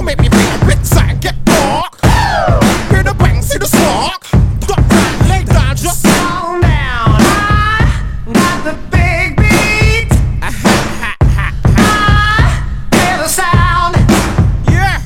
make me feel a bit sad and get dark. Hear the bang, see the spark. Drop down, lay down, just calm down. I got the big beat. I hear the sound. yeah.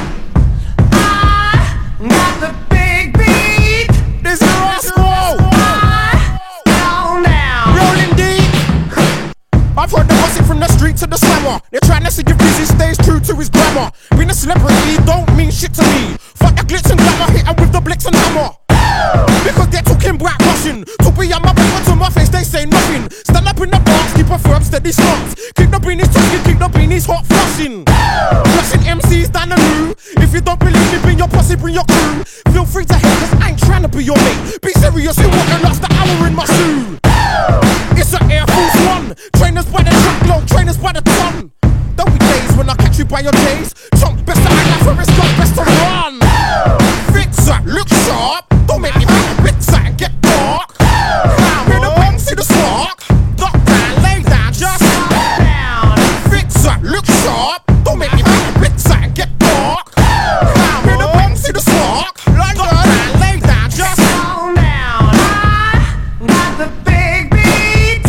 I got the big beat. This is Roscoe. Calm down. Rolling deep. I've heard the gossip from the street to the slammer. They're trying to see if Busy stays true to his grammar. Being a celebrity don't mean shit to me. Fuck the glitz and glamour, hit 'em with the blitz and hammer. Because they're talking black Russian. To be on my back, to my face, they say nothing. Stand up in the box, keep a firm, steady stance. Keep the beanies talking, keep the beanies hot flushing. Flushing MCs down the loo. If you don't believe me, bring your posse, bring your crew. Feel free to hate, cause I ain't trying to be your mate. Be serious, you wouldn't lost the hour in my shoe. It's an Air Force One. Trainers by the truckload, trainers by the ton. There'll be days when I catch you by your days. Chunk, best to act like Forrest Gump, best to run. Fix up, look sharp. Don't make me feel a bit sad and get dark. Hear the bang, see the spark. Duck down, lay down, just Calm down. fix up, look sharp. Don't make me feel a bit sad and get dark. Hear the bang, see the spark. Duck down, lay down, just Calm down. I got the big beat.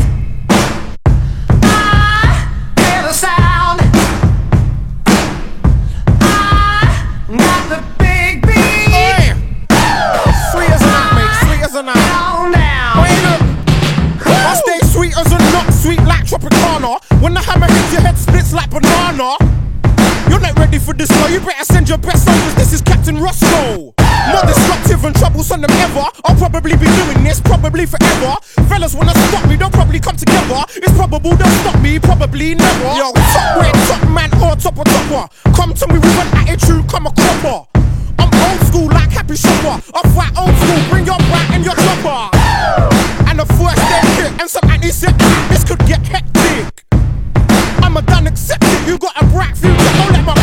I hear the sound. I got the big beat. hey. Sweet as an ant, mate, sweet as an ant. Calm down. Wait up. I stay sweet as a nut, sweet like Tropicana. When the hammer hits your head, splits like banana. You're not ready for this, so you better send your best soldiers. This is Captain Roscoe. More destructive and troublesome than ever. I'll probably be doing this, probably forever. Fellas wanna stop me, they'll probably come together. It's probable they'll stop me, probably never. Yo, top red, top man, or top of topper. Come to me with an attitude, come a cropper. I'm old school like Happy Shopper. Off-white old school, bring your brat and your chopper. And a first aid kit and some antiseptic. This could get hectic. I'm a done accept it. You got a bright future, don't let my